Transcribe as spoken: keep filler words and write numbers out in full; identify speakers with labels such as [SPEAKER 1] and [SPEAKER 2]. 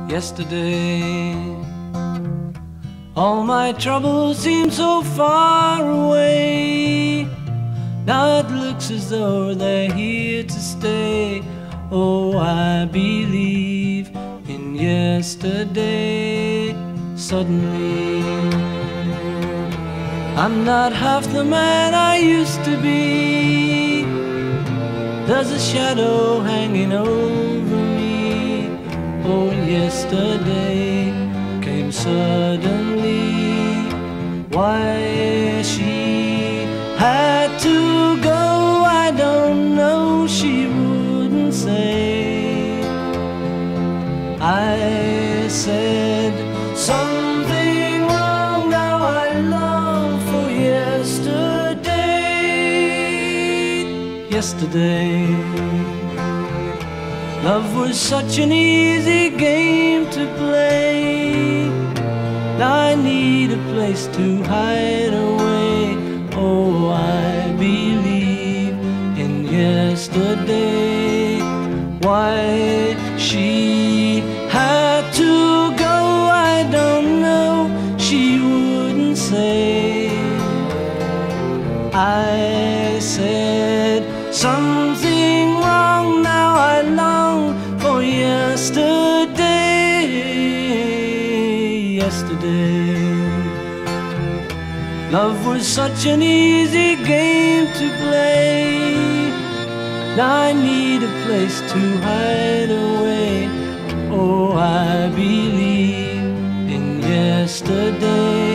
[SPEAKER 1] yesterday. All my troubles seem so far away. Now it looks as though they're here to stay. Oh, I believe in yesterday. Suddenly, I'm not half the man I used to be. There's a shadow hanging over me. Oh, yesterday came suddenly. Why she had to go, I don't know, she wouldn't say. I said something wrong, now I long for yesterday. Yesterday, love was such an easy game to play. Now I need a place to hide away. Oh, I believe in yesterday. Why she had to go, I don't know, she wouldn't say. I said something wrong, now I long for yesterday. Yesterday, love was such an easy game to play. Now I need a place to hide away. Oh, I believe in yesterday.